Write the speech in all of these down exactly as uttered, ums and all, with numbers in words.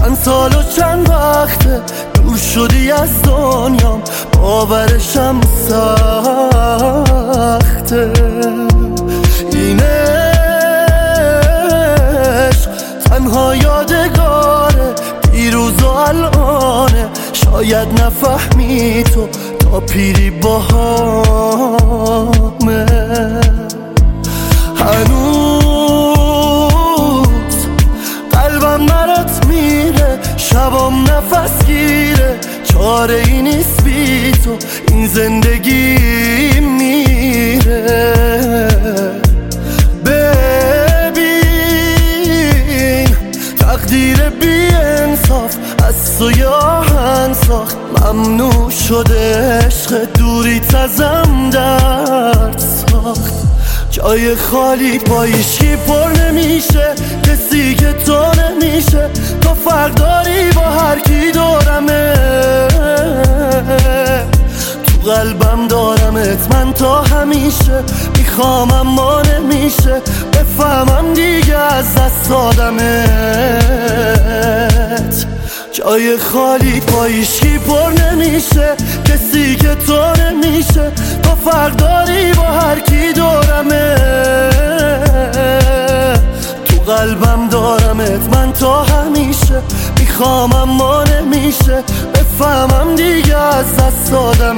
چند سال و چند وقته دور شدی از دنیام، باورشم سخته. این عشق تنها یادگاره دیروز و الانه، شاید نفهمی تو تا پیری باهامه. هنوز قلبم برات میره، شبام نفس گیره، چاره ای نیست بی تو این زندگی میره. ببین تقدیر بی انصاف از تو یه آهنگ ساخت، ممنوع شده عشق دوریت ازم درد ساخت. جای خالی با هیچکی پر نمیشه، کسی که تو نمیشه. تو فرق داری با هر کی دورمه، تو قلبم دارمت من تا همیشه. میخوام اما نمیشه بفهمم دیگه از دست دادمت. جای خالی با هیچکی پر نمیشه، کسی که تو نمیشه. تو فرق داری با هر کی دورمه، تو قلبم دارمت من تا همیشه. میخوام اما نمیشه بفهمم دیگه از دست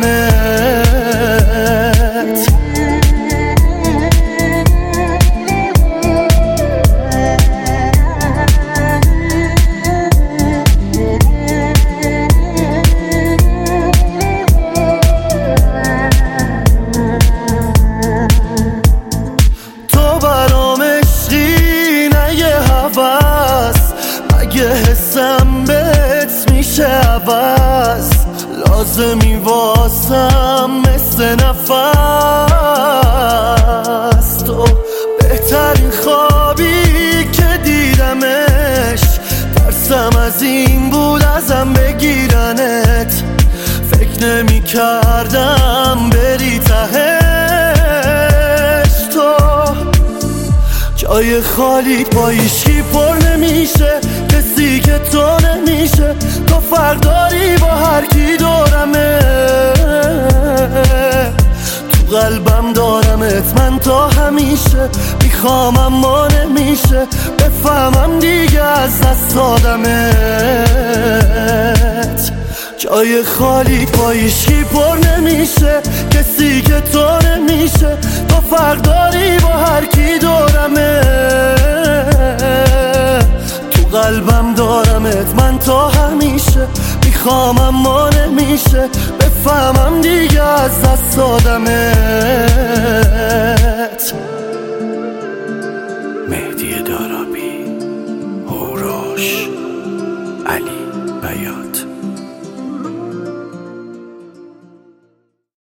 دادمت. حسم بهت میشه عوض، لازمی واسم مثل نفس. تو بهترین خوابی که دیدمش، ترسم از این بود ازم بگیرنت. فکر نمی کردم بری تهش. تو جای خالی با هیچکی پر نمیشه، کسی که تو نمیشه. تو فرق داری با هر کی دورمه، تو قلبم دارمت من تا همیشه. میخوام اما نمیشه بفهمم دیگه از دست دادمت. جای خالی با هیچکی پر نمیشه، کسی که تو نمیشه. تو فرق داری با هر کی دورمه، تو قلبم دارمت من تا همیشه. میخوام اما نمیشه بفهمم دیگه از دست دادمت.